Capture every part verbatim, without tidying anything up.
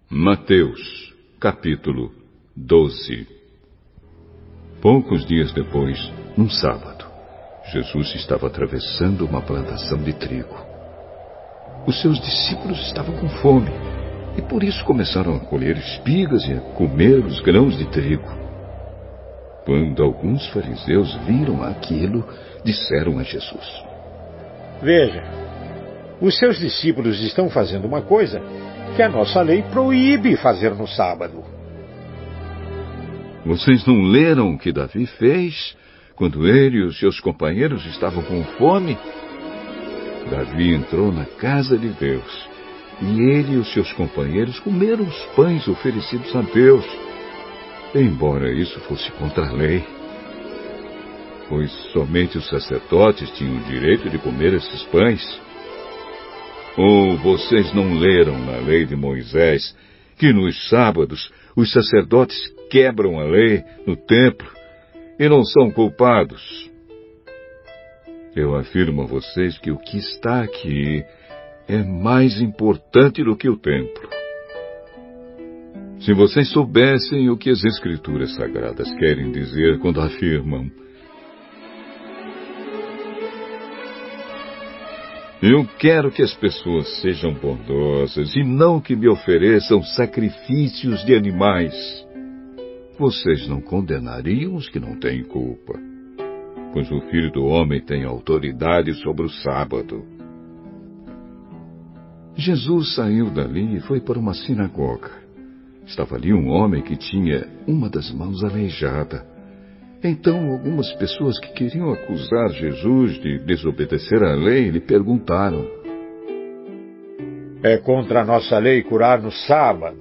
Mateus, capítulo doze. Poucos dias depois, num sábado, Jesus estava atravessando uma plantação de trigo. Os seus discípulos estavam com fome e por isso começaram a colher espigas e a comer os grãos de trigo. Quando alguns fariseus viram aquilo, disseram a Jesus: Veja, os seus discípulos estão fazendo uma coisa que a nossa lei proíbe fazer no sábado. Vocês não leram o que Davi fez quando ele e os seus companheiros estavam com fome? Davi entrou na casa de Deus e ele e os seus companheiros comeram os pães oferecidos a Deus, embora isso fosse contra a lei. Pois somente os sacerdotes tinham o direito de comer esses pães. Ou vocês não leram na lei de Moisés que nos sábados os sacerdotes quebram a lei no templo e não são culpados? Eu afirmo a vocês que o que está aqui é mais importante do que o templo. Se vocês soubessem o que as Escrituras Sagradas querem dizer quando afirmam: eu quero que as pessoas sejam bondosas e não que me ofereçam sacrifícios de animais, vocês não condenariam os que não têm culpa, pois o Filho do Homem tem autoridade sobre o sábado. Jesus saiu dali e foi para uma sinagoga. Estava ali um homem que tinha uma das mãos aleijada. Então, algumas pessoas que queriam acusar Jesus de desobedecer à lei lhe perguntaram: é contra a nossa lei curar no sábado?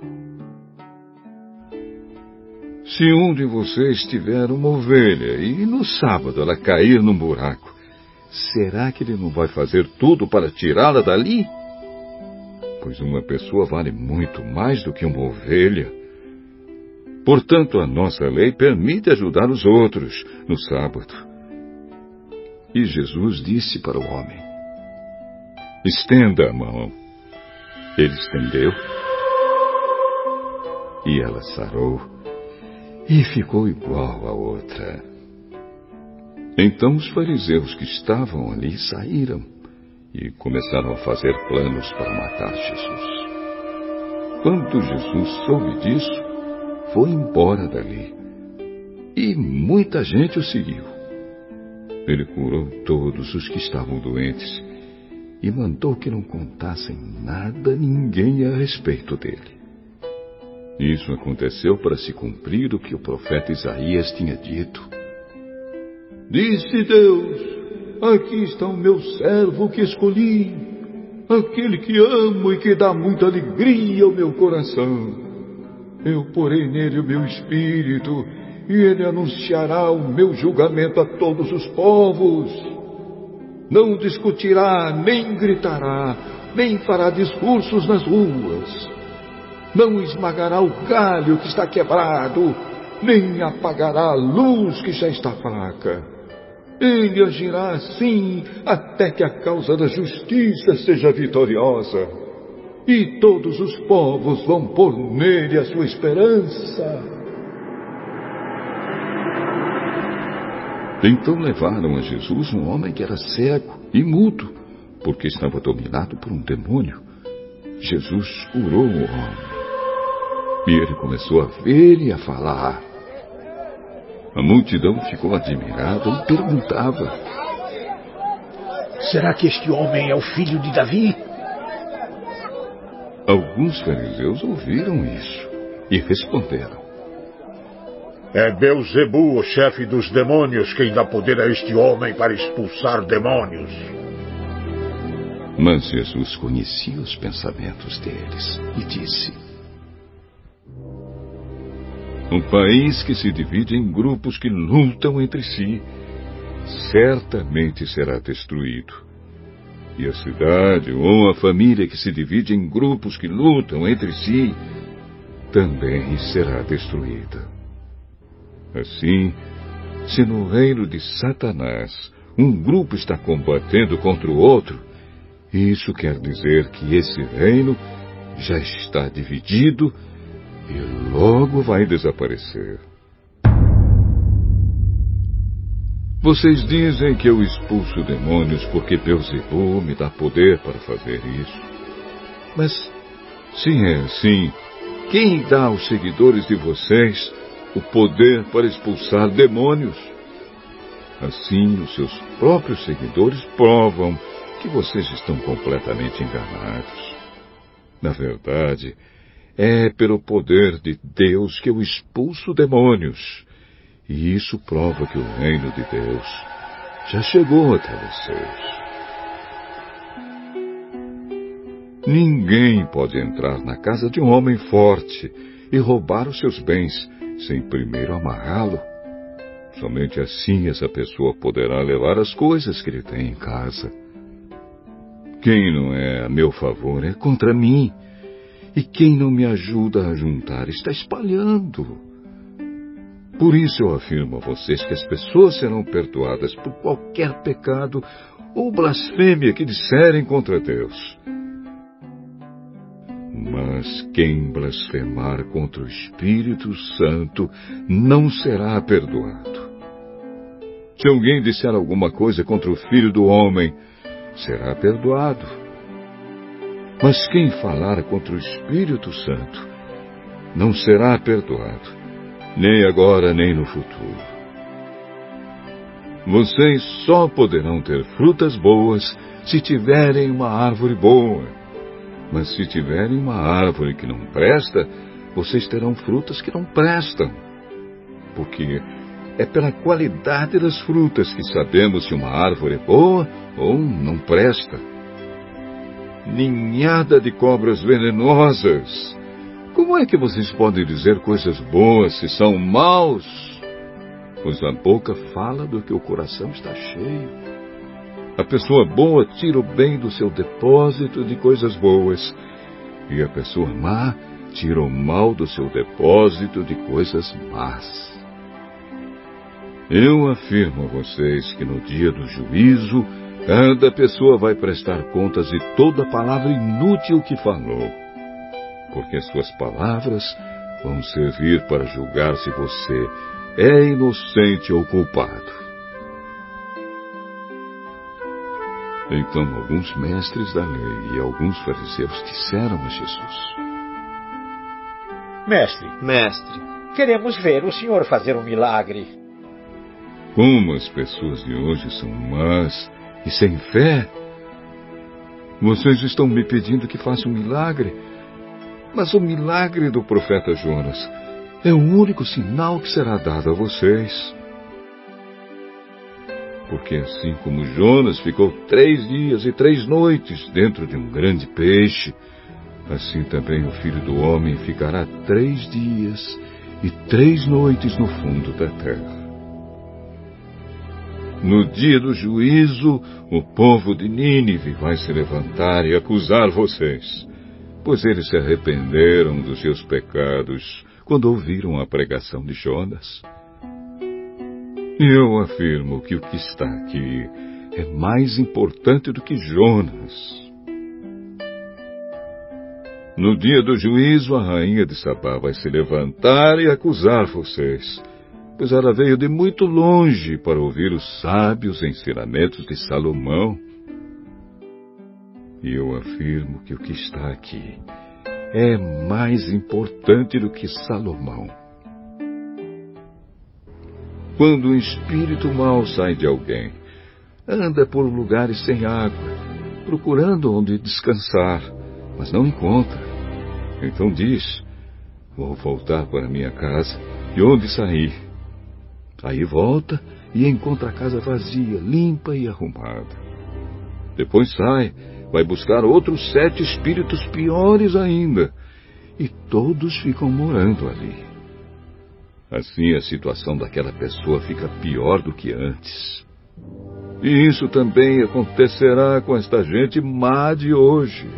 Se um de vocês tiver uma ovelha e no sábado ela cair num buraco, será que ele não vai fazer tudo para tirá-la dali? Pois uma pessoa vale muito mais do que uma ovelha. Portanto, a nossa lei permite ajudar os outros no sábado. E Jesus disse para o homem: estenda a mão. Ele estendeu e ela sarou e ficou igual à outra. Então os fariseus que estavam ali saíram e começaram a fazer planos para matar Jesus. Quando Jesus soube disso, foi embora dali, e muita gente o seguiu. Ele curou todos os que estavam doentes e mandou que não contassem nada a ninguém a respeito dele. Isso aconteceu para se cumprir o que o profeta Isaías tinha dito: disse Deus, aqui está o meu servo que escolhi, aquele que amo e que dá muita alegria ao meu coração. Eu porei nele o meu espírito, e ele anunciará o meu julgamento a todos os povos. Não discutirá, nem gritará, nem fará discursos nas ruas. Não esmagará o galho que está quebrado, nem apagará a luz que já está fraca. Ele agirá assim até que a causa da justiça seja vitoriosa. E todos os povos vão pôr nele a sua esperança. Então levaram a Jesus um homem que era cego e mudo, porque estava dominado por um demônio. Jesus curou o homem. E ele começou a ver e a falar. A multidão ficou admirada e perguntava: será que este homem é o filho de Davi? Alguns fariseus ouviram isso e responderam: é Beelzebu, o chefe dos demônios, quem dá poder a este homem para expulsar demônios. Mas Jesus conhecia os pensamentos deles e disse: um país que se divide em grupos que lutam entre si, certamente será destruído. E a cidade ou a família que se divide em grupos que lutam entre si, também será destruída. Assim, se no reino de Satanás um grupo está combatendo contra o outro, isso quer dizer que esse reino já está dividido e logo vai desaparecer. Vocês dizem que eu expulso demônios porque Beelzebul me dá poder para fazer isso. Mas, se é assim, quem dá aos seguidores de vocês o poder para expulsar demônios? Assim, os seus próprios seguidores provam que vocês estão completamente enganados. Na verdade, é pelo poder de Deus que eu expulso demônios. E isso prova que o reino de Deus já chegou até vocês. Ninguém pode entrar na casa de um homem forte e roubar os seus bens sem primeiro amarrá-lo. Somente assim essa pessoa poderá levar as coisas que ele tem em casa. Quem não é a meu favor é contra mim. E quem não me ajuda a juntar está espalhando. Por isso eu afirmo a vocês que as pessoas serão perdoadas por qualquer pecado ou blasfêmia que disserem contra Deus. Mas quem blasfemar contra o Espírito Santo não será perdoado. Se alguém disser alguma coisa contra o Filho do Homem, será perdoado. Mas quem falar contra o Espírito Santo não será perdoado, nem agora nem no futuro. Vocês só poderão ter frutas boas se tiverem uma árvore boa. Mas se tiverem uma árvore que não presta, vocês terão frutas que não prestam. Porque é pela qualidade das frutas que sabemos se uma árvore é boa ou não presta. Ninhada de cobras venenosas! Como é que vocês podem dizer coisas boas se são maus? Pois a boca fala do que o coração está cheio. A pessoa boa tira o bem do seu depósito de coisas boas, e a pessoa má tira o mal do seu depósito de coisas más. Eu afirmo a vocês que no dia do juízo, cada pessoa vai prestar contas de toda palavra inútil que falou, porque as suas palavras vão servir para julgar se você é inocente ou culpado. Então alguns mestres da lei e alguns fariseus disseram a Jesus: Mestre, Mestre, queremos ver o senhor fazer um milagre. Como as pessoas de hoje são más e sem fé! Vocês estão me pedindo que faça um milagre, mas o milagre do profeta Jonas é o único sinal que será dado a vocês. Porque assim como Jonas ficou três dias e três noites dentro de um grande peixe, assim também o Filho do Homem ficará três dias e três noites no fundo da terra. No dia do juízo, o povo de Nínive vai se levantar e acusar vocês, pois eles se arrependeram dos seus pecados quando ouviram a pregação de Jonas. E eu afirmo que o que está aqui é mais importante do que Jonas. No dia do juízo, a rainha de Sabá vai se levantar e acusar vocês, pois ela veio de muito longe para ouvir os sábios ensinamentos de Salomão. E eu afirmo que o que está aqui é mais importante do que Salomão. Quando um espírito mau sai de alguém, anda por lugares sem água, procurando onde descansar, mas não encontra. Então diz: vou voltar para minha casa, de onde saí. Aí volta e encontra a casa vazia, limpa e arrumada. Depois sai, vai buscar outros sete espíritos piores ainda, e todos ficam morando ali. Assim a situação daquela pessoa fica pior do que antes. E isso também acontecerá com esta gente má de hoje.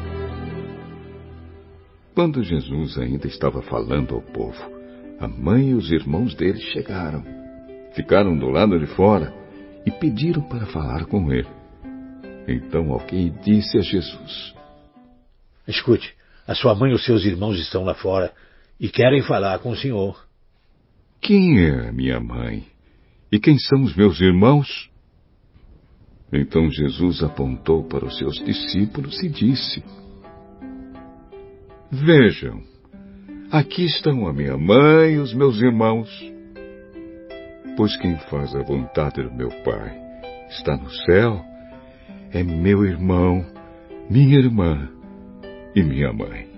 Quando Jesus ainda estava falando ao povo, a mãe e os irmãos dele chegaram, ficaram do lado de fora e pediram para falar com ele. Então alguém disse a Jesus: Escute, A sua mãe e os seus irmãos estão lá fora e querem falar com o senhor. Quem é a minha mãe? E quem são os meus irmãos? Então Jesus apontou para os seus discípulos e disse: Vejam, aqui estão a minha mãe e os meus irmãos. Pois quem faz a vontade do meu Pai está no céu, é meu irmão, minha irmã e minha mãe.